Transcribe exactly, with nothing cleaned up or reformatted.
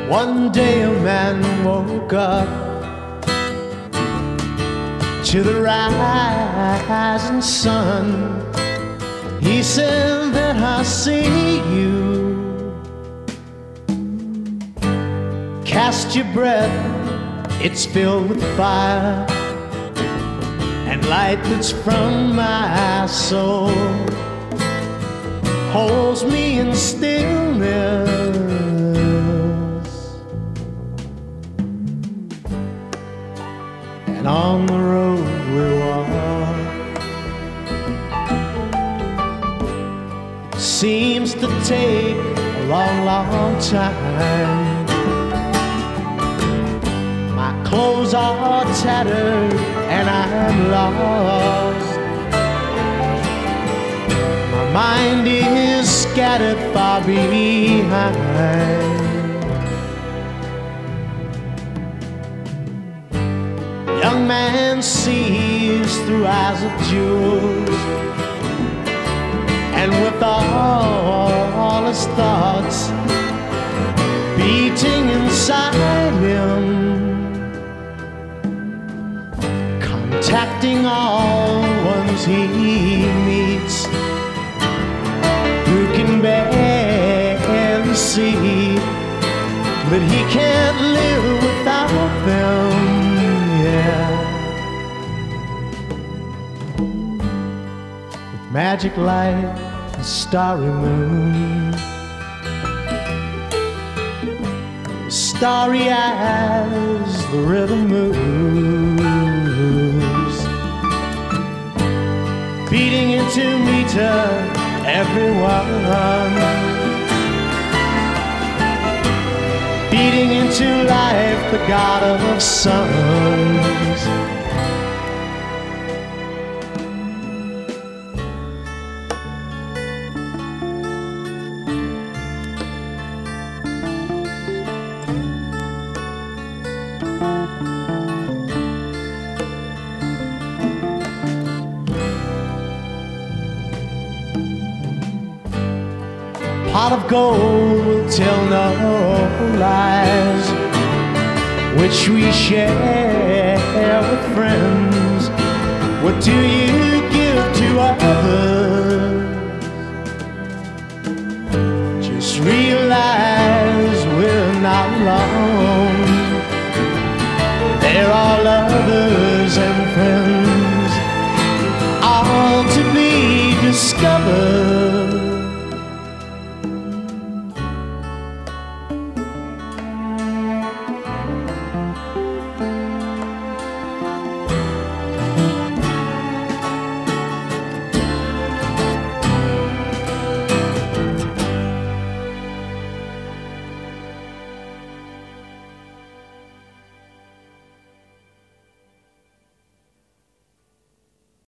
One day a man woke up to the rising sun. He said that I see you. Cast your breath, it's filled with fire and light that's from my soul holds me in stillness. And on the road we walk seems to take a long, long time. My clothes are tattered and I'm lost. My mind is scattered far behind. Young man sees through eyes of jewels, and with all his thoughts beating inside him, contacting all ones he meets who can barely see that he can't live without them. Yeah. With magic light and starry moon, starry eyes, the rhythm moves, beating into meter everyone, beating into life, the god of suns. Pot of gold will tell no lies, which we share with friends. What do you